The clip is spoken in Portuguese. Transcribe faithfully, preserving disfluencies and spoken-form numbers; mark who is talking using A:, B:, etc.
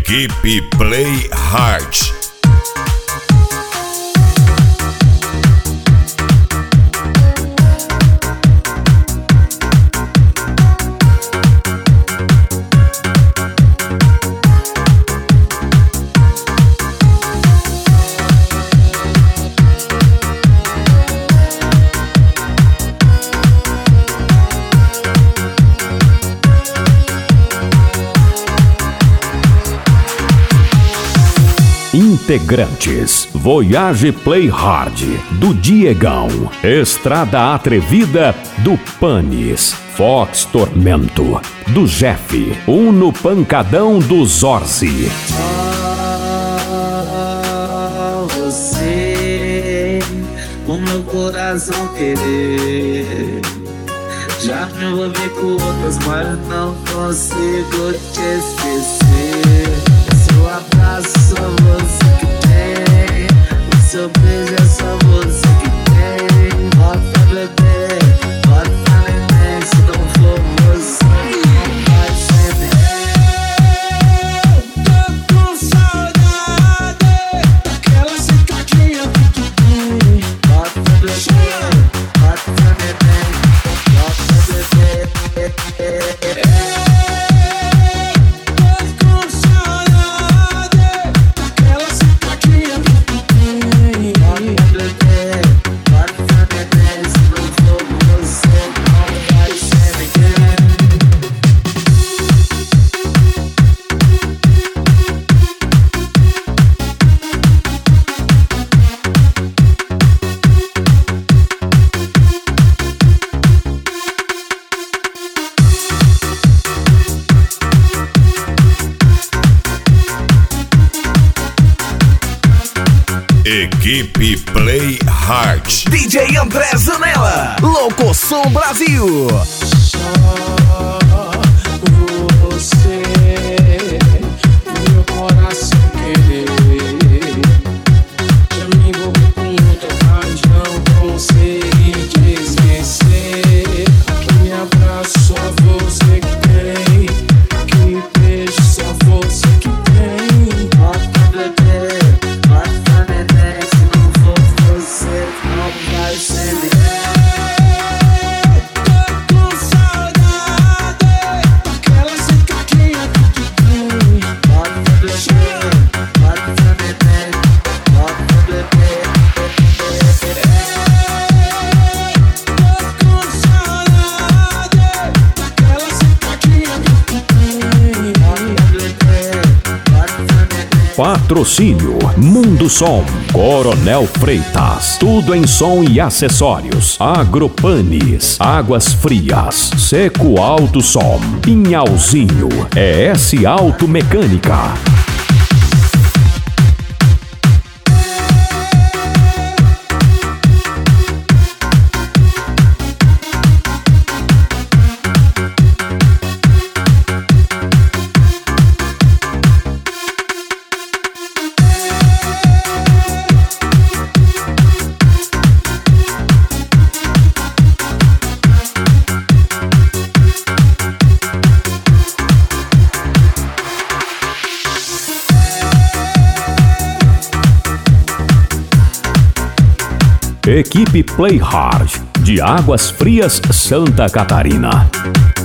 A: Equipe Play Hard.
B: Integrantes: Voyage Play Hard, do Diegão. Estrada Atrevida, do Panis. Fox Tormento, do Jeff. Uno Pancadão, do Zorzi.
C: Oh, você, o meu coração querer. Já me envolvi com outras, mas não consigo te esquecer. Seu abraço só você que tem, o seu beijo é só você que tem. Bota bebê, bota neném, se não for você, não vai ser ninguém. Tô com saudade daquela sentadinha que tu tem. Bota bebê, bota neném, bota bebê.
A: Equipe Play Hard.
D: D J André Zanella, Locoção Brasil.
C: Só você, o meu coração querer. Já me envolvi com outra, mas não consegui te esquecer. Que me abraço só você que tem, que beijo só você que tem. Bota bebê, bota neném, se não for você, não vai ser ninguém.
B: Patrocínio Mundo Som, Coronel Freitas, tudo em som e acessórios. Agropanis, Águas Frias, Seco Alto Som, Pinhalzinho, E S Automecânica. Equipe Play Hard, de Águas Frias, Santa Catarina.